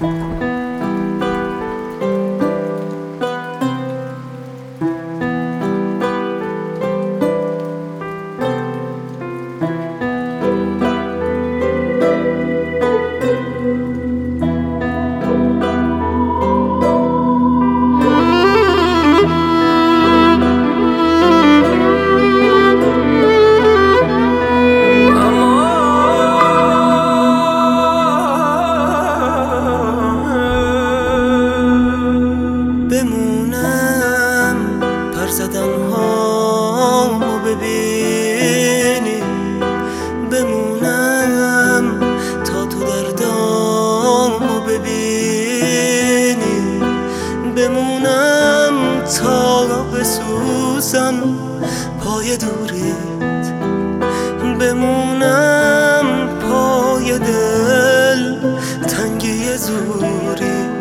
بمونم پر زدن هامو ببینی، بمونم تا تو دردامو ببینی، بمونم تا بسوزم پای دوریت، بمونم پای دل تنگی زوریت.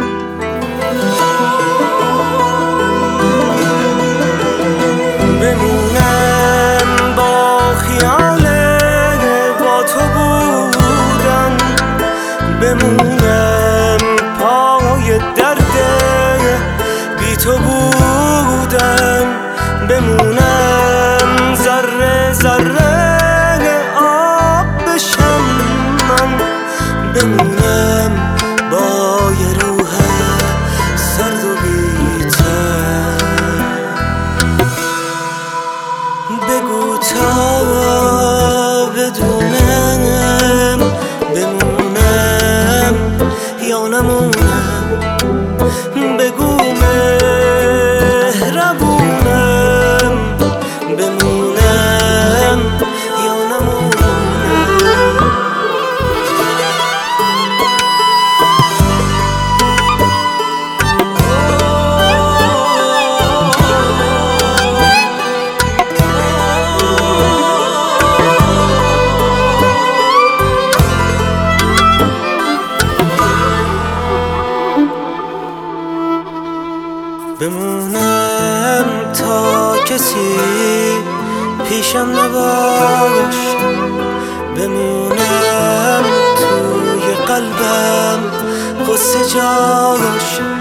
بمونم با خیال با تو بودن، بمونم پای درد بی تو بودن، بمونم ذره ذره آب بشم من، بمونم با یه روح سرد و بی‌تر. بگو تا بدونم بمونم یا نمونم، بگو مهربونم بمونم یا نمونم. بمونم تا کسی پیشم نباش، بمونم توی قلبم قصه جاش،